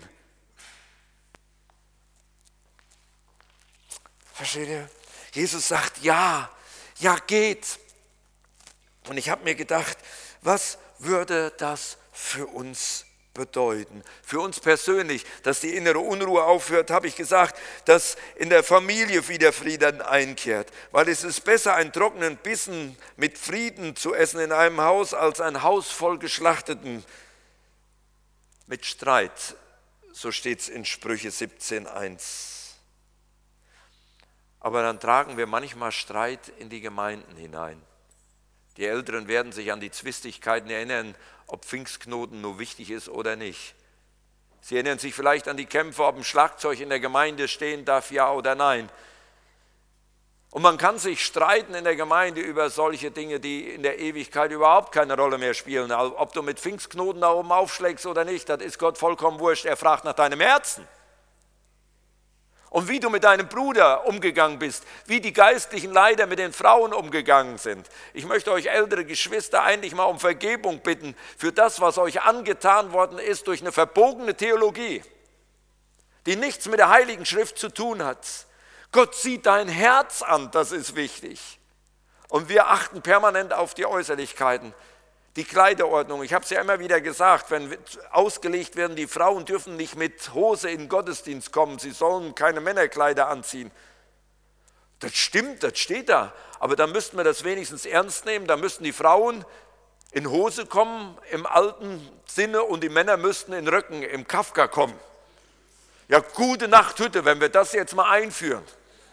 Versteht ihr? Jesus sagt, ja, ja geht. Und ich habe mir gedacht, was würde das für uns bedeuten? Für uns persönlich, dass die innere Unruhe aufhört, habe ich gesagt, dass in der Familie wieder Frieden einkehrt. Weil es ist besser, einen trockenen Bissen mit Frieden zu essen in einem Haus, als ein Haus voll Geschlachteten mit Streit. So steht es in Sprüche siebzehn eins. Aber dann tragen wir manchmal Streit in die Gemeinden hinein. Die Älteren werden sich an die Zwistigkeiten erinnern, ob Pfingstknoten nur wichtig ist oder nicht. Sie erinnern sich vielleicht an die Kämpfe, ob ein Schlagzeug in der Gemeinde stehen darf, ja oder nein. Und man kann sich streiten in der Gemeinde über solche Dinge, die in der Ewigkeit überhaupt keine Rolle mehr spielen. Also ob du mit Pfingstknoten da oben aufschlägst oder nicht, das ist Gott vollkommen wurscht. Er fragt nach deinem Herzen. Und wie du mit deinem Bruder umgegangen bist, wie die geistlichen Leiter mit den Frauen umgegangen sind. Ich möchte euch ältere Geschwister eigentlich mal um Vergebung bitten für das, was euch angetan worden ist durch eine verbogene Theologie, die nichts mit der Heiligen Schrift zu tun hat. Gott sieht dein Herz an, das ist wichtig. Und wir achten permanent auf die Äußerlichkeiten. Die Kleiderordnung, ich habe es ja immer wieder gesagt, wenn ausgelegt werden, die Frauen dürfen nicht mit Hose in den Gottesdienst kommen, sie sollen keine Männerkleider anziehen. Das stimmt, das steht da, aber dann müssten wir das wenigstens ernst nehmen, dann müssten die Frauen in Hose kommen im alten Sinne und die Männer müssten in Röcken im Kafka kommen. Ja, gute Nacht Hütte, wenn wir das jetzt mal einführen.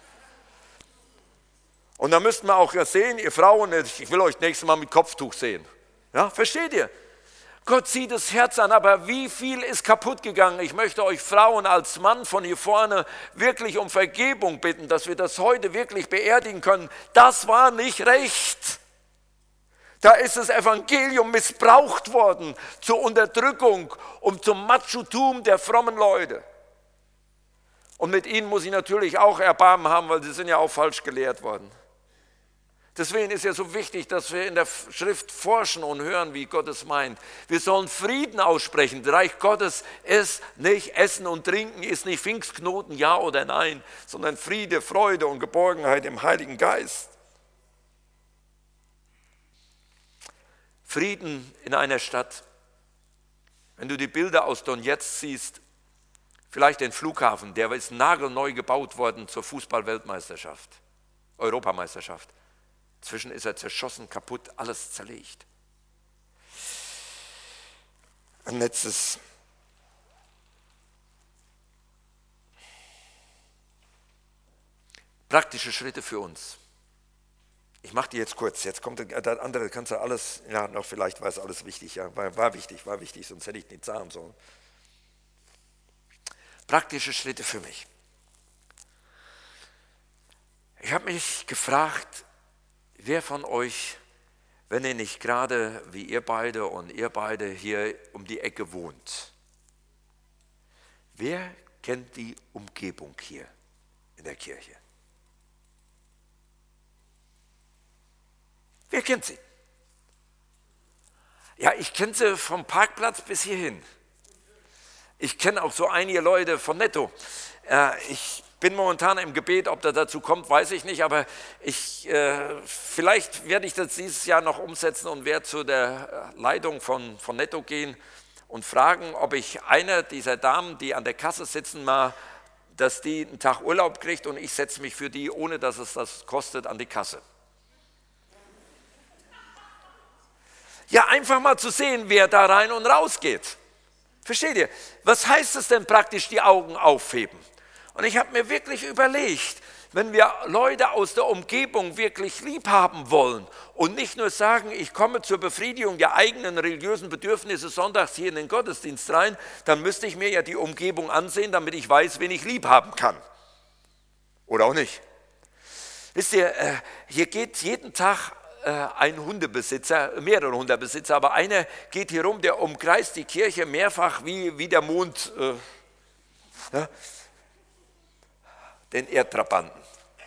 Und dann müssten wir auch sehen, ihr Frauen, ich will euch nächstes Mal mit Kopftuch sehen. Ja, versteht ihr? Gott sieht das Herz an, aber wie viel ist kaputt gegangen? Ich möchte euch Frauen als Mann von hier vorne wirklich um Vergebung bitten, dass wir das heute wirklich beerdigen können. Das war nicht recht. Da ist das Evangelium missbraucht worden zur Unterdrückung und zum Machotum der frommen Leute. Und mit ihnen muss ich natürlich auch Erbarmen haben, weil sie sind ja auch falsch gelehrt worden. Deswegen ist ja so wichtig, dass wir in der Schrift forschen und hören, wie Gott es meint. Wir sollen Frieden aussprechen. Das Reich Gottes ist nicht Essen und Trinken, ist nicht Pfingstknoten, ja oder nein, sondern Friede, Freude und Geborgenheit im Heiligen Geist. Frieden in einer Stadt. Wenn du die Bilder aus Donetsk siehst, vielleicht den Flughafen, der ist nagelneu gebaut worden zur Fußball-Weltmeisterschaft, Europameisterschaft. Inzwischen ist er zerschossen, kaputt, alles zerlegt. Ein letztes. Praktische Schritte für uns. Ich mache die jetzt kurz, jetzt kommt das andere, kannst du alles, ja, noch vielleicht war es alles wichtig, ja, war, war wichtig, war wichtig, sonst hätte ich nicht sagen sollen. Praktische Schritte für mich. Ich habe mich gefragt, wer von euch, wenn ihr nicht gerade wie ihr beide und ihr beide hier um die Ecke wohnt, wer kennt die Umgebung hier in der Kirche? Wer kennt sie? Ja, ich kenne sie vom Parkplatz bis hierhin. Ich kenne auch so einige Leute von Netto. Äh, ich bin momentan im Gebet, ob das dazu kommt, weiß ich nicht, aber ich, äh, vielleicht werde ich das dieses Jahr noch umsetzen und werde zu der Leitung von, von Netto gehen und fragen, ob ich eine dieser Damen, die an der Kasse sitzen, mal, dass die einen Tag Urlaub kriegt und ich setze mich für die, ohne dass es das kostet, an die Kasse. Ja, einfach mal zu sehen, wer da rein und raus geht. Versteht ihr? Was heißt es denn praktisch, die Augen aufheben? Und ich habe mir wirklich überlegt, wenn wir Leute aus der Umgebung wirklich lieb haben wollen und nicht nur sagen, ich komme zur Befriedigung der eigenen religiösen Bedürfnisse sonntags hier in den Gottesdienst rein, dann müsste ich mir ja die Umgebung ansehen, damit ich weiß, wen ich lieb haben kann. Oder auch nicht. Wisst ihr, hier geht jeden Tag ein Hundebesitzer, mehrere Hundebesitzer, aber einer geht hier rum, der umkreist die Kirche mehrfach wie, wie der Mond, äh, ja, den Erdtrabanten.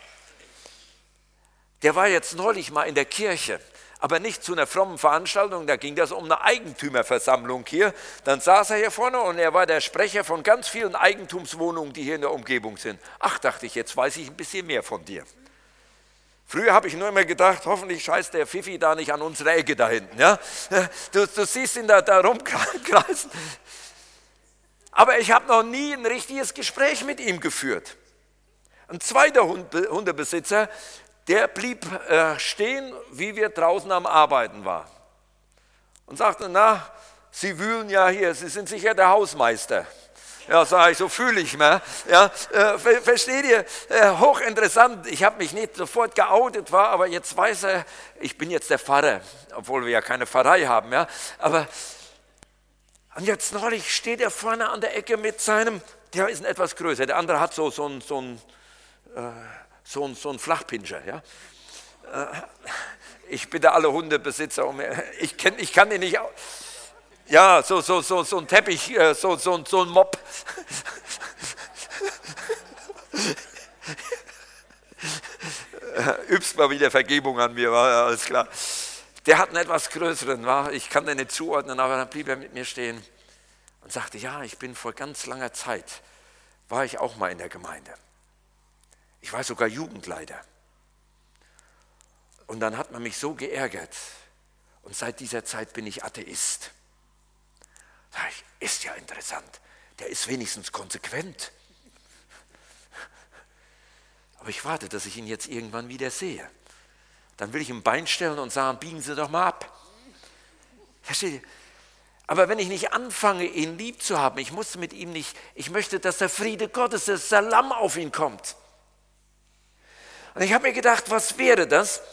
Der war jetzt neulich mal in der Kirche, aber nicht zu einer frommen Veranstaltung, da ging das um eine Eigentümerversammlung hier. Dann saß er hier vorne und er war der Sprecher von ganz vielen Eigentumswohnungen, die hier in der Umgebung sind. Ach, dachte ich, jetzt weiß ich ein bisschen mehr von dir. Früher habe ich nur immer gedacht, hoffentlich scheißt der Pfiffi da nicht an unsere Ecke da hinten. Ja? Du, du siehst ihn da, da rumkreisen. Aber ich habe noch nie ein richtiges Gespräch mit ihm geführt. Ein zweiter Hundebesitzer, der blieb äh, stehen, wie wir draußen am Arbeiten waren. Und sagte, na, Sie wühlen ja hier, Sie sind sicher der Hausmeister. Ja, sage ich, so fühle ich mich. Ja, äh, ver versteht ihr? Äh, hochinteressant. Ich habe mich nicht sofort geoutet, war, aber jetzt weiß er, ich bin jetzt der Pfarrer, obwohl wir ja keine Pfarrei haben. Ja, aber und jetzt neulich steht er vorne an der Ecke mit seinem, der ist ein etwas größer, der andere hat so, so, ein, so, ein, äh, so, ein, so ein Flachpinscher. Ja? Äh, ich bitte alle Hundebesitzer um, ich, kenn, ich kann den nicht, ja, so, so, so, so ein Teppich, äh, so, so, so ein Mob. Übst mal wieder Vergebung an mir, war ja alles klar. Der hat einen etwas größeren, war, ich kann den nicht zuordnen, aber dann blieb er mit mir stehen und sagte, ja, ich bin vor ganz langer Zeit, war ich auch mal in der Gemeinde. Ich war sogar Jugendleiter. Und dann hat man mich so geärgert und seit dieser Zeit bin ich Atheist. Sag ich, ist ja interessant, der ist wenigstens konsequent. Aber ich warte, dass ich ihn jetzt irgendwann wieder sehe. Dann will ich ihm ein Bein stellen und sagen, biegen Sie doch mal ab. Versteht ihr? Aber wenn ich nicht anfange, ihn lieb zu haben, ich muss mit ihm nicht, ich möchte, dass der Friede Gottes, der Salam auf ihn kommt. Und ich habe mir gedacht, was wäre das,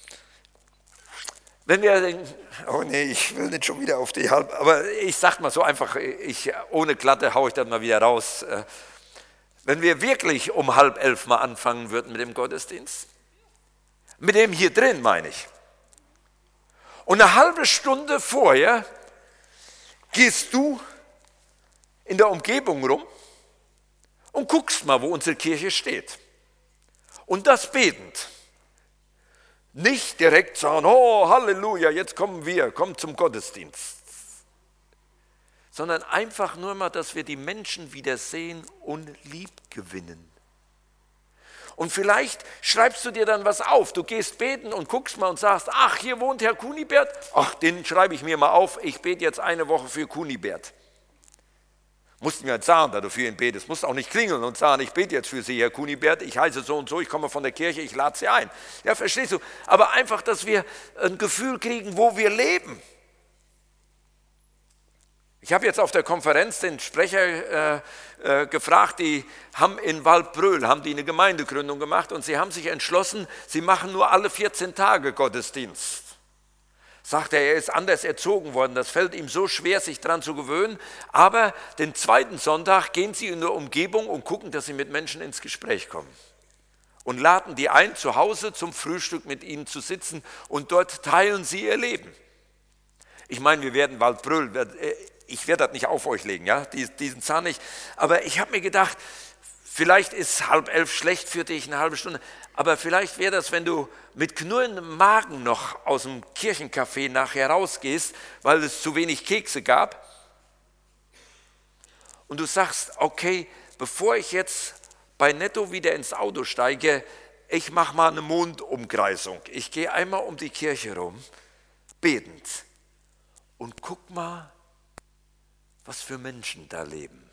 wenn wir den, oh nee, ich will nicht schon wieder auf die halb, aber ich sag mal so einfach, ich, ohne Glatte haue ich das mal wieder raus. Wenn wir wirklich um halb elf mal anfangen würden mit dem Gottesdienst, mit dem hier drin meine ich, und eine halbe Stunde vorher gehst du in der Umgebung rum und guckst mal, wo unsere Kirche steht. Und das betend. Nicht direkt sagen, oh Halleluja, jetzt kommen wir, kommt zum Gottesdienst. Sondern einfach nur mal, dass wir die Menschen wieder sehen und lieb gewinnen. Und vielleicht schreibst du dir dann was auf. Du gehst beten und guckst mal und sagst, ach, hier wohnt Herr Kunibert. Ach, den schreibe ich mir mal auf. Ich bete jetzt eine Woche für Kunibert. Musst mir jetzt sagen, da du für ihn betest. Musst auch nicht klingeln und sagen, ich bete jetzt für Sie, Herr Kunibert. Ich heiße so und so, ich komme von der Kirche, ich lade Sie ein. Ja, verstehst du? Aber einfach, dass wir ein Gefühl kriegen, wo wir leben. Ich habe jetzt auf der Konferenz den Sprecher äh, äh, gefragt, die haben in Waldbröl, haben die eine Gemeindegründung gemacht und sie haben sich entschlossen, sie machen nur alle vierzehn Tage Gottesdienst. Sagt er, er ist anders erzogen worden, das fällt ihm so schwer, sich daran zu gewöhnen, aber den zweiten Sonntag gehen sie in der Umgebung und gucken, dass sie mit Menschen ins Gespräch kommen. Und laden die ein, zu Hause zum Frühstück mit ihnen zu sitzen und dort teilen sie ihr Leben. Ich meine, wir werden Waldbröl, ich werde das nicht auf euch legen, ja, diesen Zahn nicht, aber ich habe mir gedacht, vielleicht ist halb elf schlecht für dich, eine halbe Stunde, aber vielleicht wäre das, wenn du mit knurrendem Magen noch aus dem Kirchencafé nachher rausgehst, weil es zu wenig Kekse gab und du sagst, okay, bevor ich jetzt bei Netto wieder ins Auto steige, ich mache mal eine Mondumkreisung, ich gehe einmal um die Kirche rum, betend und guck mal, was für Menschen da leben.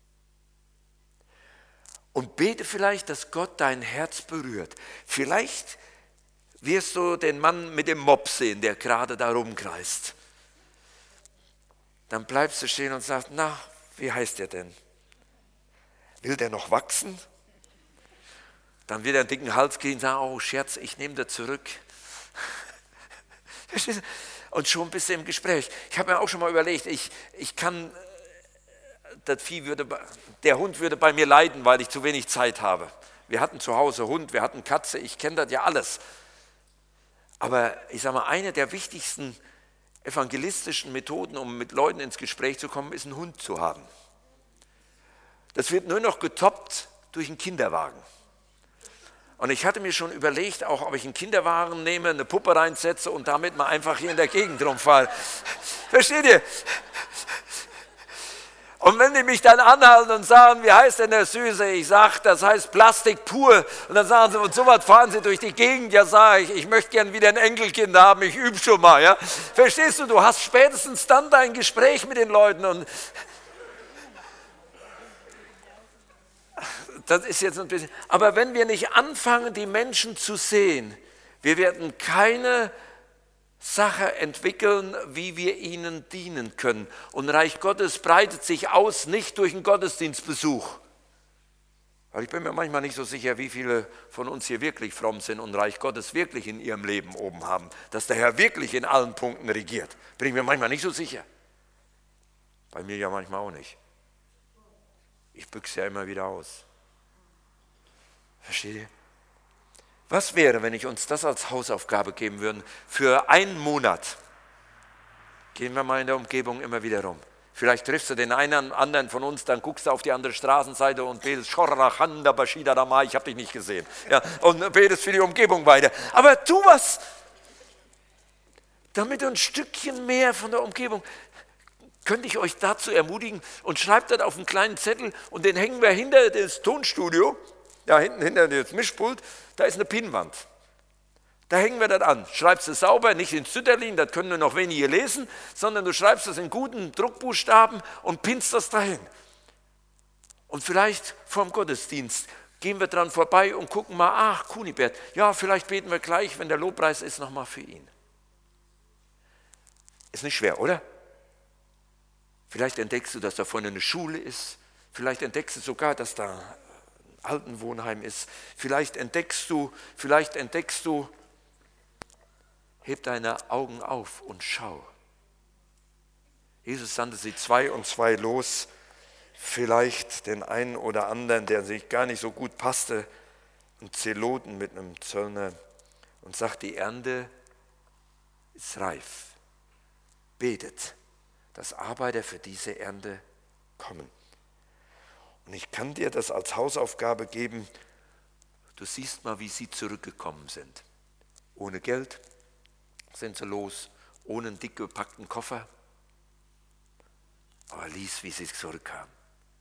Und bete vielleicht, dass Gott dein Herz berührt. Vielleicht wirst du den Mann mit dem Mops sehen, der gerade da rumkreist. Dann bleibst du stehen und sagst, na, wie heißt der denn? Will der noch wachsen? Dann wird er einen dicken Hals kriegen und sagen, oh Scherz, ich nehme das zurück. Und schon bist du im Gespräch. Ich habe mir auch schon mal überlegt, ich, ich kann, das Vieh würde, der Hund würde bei mir leiden, weil ich zu wenig Zeit habe. Wir hatten zu Hause Hund, wir hatten Katze, ich kenne das ja alles. Aber ich sage mal, eine der wichtigsten evangelistischen Methoden, um mit Leuten ins Gespräch zu kommen, ist, einen Hund zu haben. Das wird nur noch getoppt durch einen Kinderwagen. Und ich hatte mir schon überlegt, auch ob ich einen Kinderwagen nehme, eine Puppe reinsetze und damit mal einfach hier in der Gegend rumfahre. Versteht ihr? Und wenn die mich dann anhalten und sagen, wie heißt denn der Süße? Ich sage, das heißt Plastik pur. Und dann sagen sie, und so was fahren sie durch die Gegend. Ja, sage ich, ich möchte gern wieder ein Enkelkind haben, ich übe schon mal. Ja? Verstehst du, du hast spätestens dann dein Gespräch mit den Leuten. Und das ist jetzt ein bisschen, aber wenn wir nicht anfangen, die Menschen zu sehen, wir werden keine Sache entwickeln, wie wir ihnen dienen können. Und Reich Gottes breitet sich aus, nicht durch einen Gottesdienstbesuch. Weil ich bin mir manchmal nicht so sicher, wie viele von uns hier wirklich fromm sind und Reich Gottes wirklich in ihrem Leben oben haben. Dass der Herr wirklich in allen Punkten regiert. Bin ich mir manchmal nicht so sicher. Bei mir ja manchmal auch nicht. Ich büchse ja immer wieder aus. Versteht ihr? Was wäre, wenn ich uns das als Hausaufgabe geben würde? Für einen Monat gehen wir mal in der Umgebung immer wieder rum. Vielleicht triffst du den einen anderen von uns, dann guckst du auf die andere Straßenseite und betest, Schorrachanda Bashida Dama, ich habe dich nicht gesehen. Ja, und betest für die Umgebung weiter. Aber tu was, damit du ein Stückchen mehr von der Umgebung, könnte ich euch dazu ermutigen und schreibt das auf einen kleinen Zettel und den hängen wir hinter das Tonstudio, da hinten hinter das Mischpult, da ist eine Pinnwand. Da hängen wir das an. Schreibst es sauber, nicht in Sütterlin, das können nur noch wenige lesen, sondern du schreibst es in guten Druckbuchstaben und pinnst das dahin. Und vielleicht vorm Gottesdienst gehen wir dran vorbei und gucken mal, ach, Kunibert, ja, vielleicht beten wir gleich, wenn der Lobpreis ist, nochmal für ihn. Ist nicht schwer, oder? Vielleicht entdeckst du, dass da vorne eine Schule ist. Vielleicht entdeckst du sogar, dass da ein Altenwohnheim ist. Vielleicht entdeckst du, vielleicht entdeckst du, heb deine Augen auf und schau. Jesus sandte sie zwei und zwei los, vielleicht den einen oder anderen, der sich gar nicht so gut passte, einen Zeloten mit einem Zöllner und sagt, die Ernte ist reif. Betet, dass Arbeiter für diese Ernte kommen. Und ich kann dir das als Hausaufgabe geben, du siehst mal, wie sie zurückgekommen sind. Ohne Geld sind sie los, ohne einen dick gepackten Koffer. Aber lies, wie sie zurückkamen.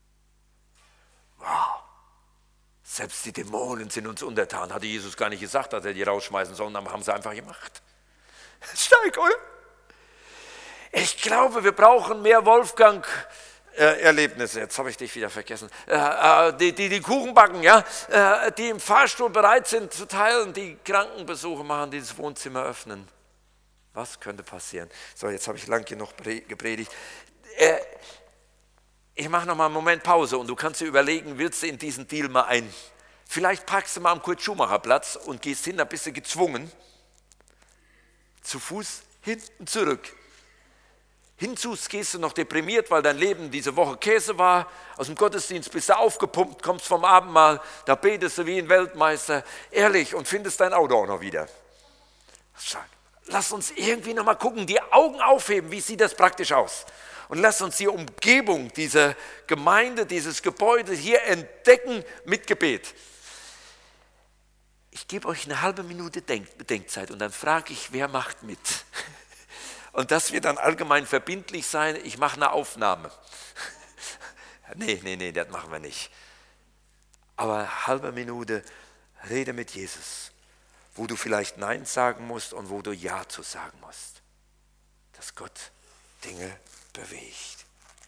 Wow, selbst die Dämonen sind uns untertan. Hatte Jesus gar nicht gesagt, dass er die rausschmeißen soll, aber haben sie einfach gemacht. Stark, oder? Ich glaube, wir brauchen mehr Wolfgang-Erlebnisse. Jetzt habe ich dich wieder vergessen. Äh, die, die, die Kuchen backen, ja? Äh, die im Fahrstuhl bereit sind zu teilen, die Krankenbesuche machen, die das Wohnzimmer öffnen. Was könnte passieren? So, jetzt habe ich lang genug gepredigt. Äh, ich mache noch mal einen Moment Pause und du kannst dir überlegen, willst du in diesen Deal mal ein? Vielleicht parkst du mal am Kurt-Schumacher-Platz und gehst hin, da bist du gezwungen, zu Fuß hinten zurück. Hinzu gehst du noch deprimiert, weil dein Leben diese Woche Käse war. Aus dem Gottesdienst bist du aufgepumpt, kommst vom Abendmahl, da betest du wie ein Weltmeister. Ehrlich, und findest dein Auto auch noch wieder. Lass uns irgendwie noch mal gucken, die Augen aufheben, wie sieht das praktisch aus? Und lass uns die Umgebung dieser Gemeinde, dieses Gebäude hier entdecken mit Gebet. Ich gebe euch eine halbe Minute Denk- Bedenkzeit und dann frage ich, wer macht mit? Und das wird dann allgemein verbindlich sein, ich mache eine Aufnahme. Nee, nee, nee, das machen wir nicht. Aber eine halbe Minute rede mit Jesus, wo du vielleicht Nein sagen musst und wo du Ja zu sagen musst. Dass Gott Dinge bewegt.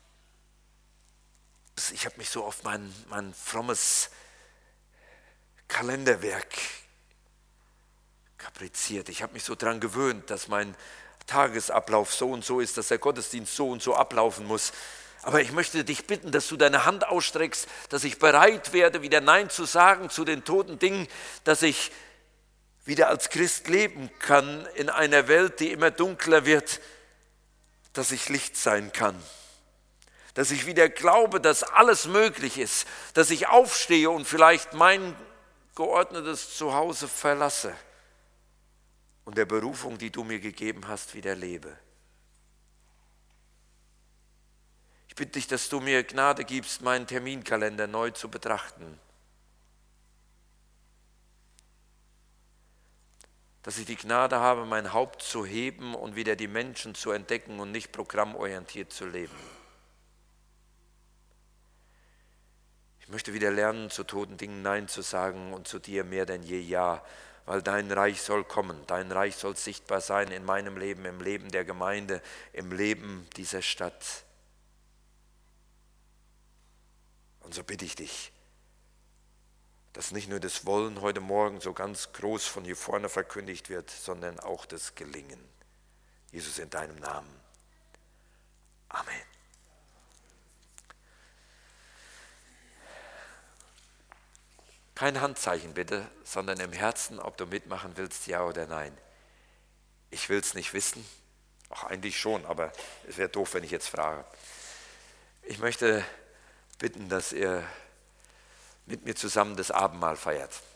Ich habe mich so auf mein, mein frommes Kalenderwerk kapriziert. Ich habe mich so daran gewöhnt, dass mein Tagesablauf so und so ist, dass der Gottesdienst so und so ablaufen muss. Aber ich möchte dich bitten, dass du deine Hand ausstreckst, dass ich bereit werde, wieder Nein zu sagen zu den toten Dingen, dass ich wieder als Christ leben kann in einer Welt, die immer dunkler wird, dass ich Licht sein kann. Dass ich wieder glaube, dass alles möglich ist, dass ich aufstehe und vielleicht mein geordnetes Zuhause verlasse und der Berufung, die du mir gegeben hast, wieder lebe. Ich bitte dich, dass du mir Gnade gibst, meinen Terminkalender neu zu betrachten. Dass ich die Gnade habe, mein Haupt zu heben und wieder die Menschen zu entdecken und nicht programmorientiert zu leben. Ich möchte wieder lernen, zu toten Dingen Nein zu sagen und zu dir mehr denn je Ja, weil dein Reich soll kommen, dein Reich soll sichtbar sein in meinem Leben, im Leben der Gemeinde, im Leben dieser Stadt. Und so bitte ich dich, dass nicht nur das Wollen heute Morgen so ganz groß von hier vorne verkündigt wird, sondern auch das Gelingen. Jesus, in deinem Namen. Amen. Kein Handzeichen bitte, sondern im Herzen, ob du mitmachen willst, ja oder nein. Ich will es nicht wissen. Ach, eigentlich schon, aber es wäre doof, wenn ich jetzt frage. Ich möchte bitten, dass ihr mit mir zusammen das Abendmahl feiert.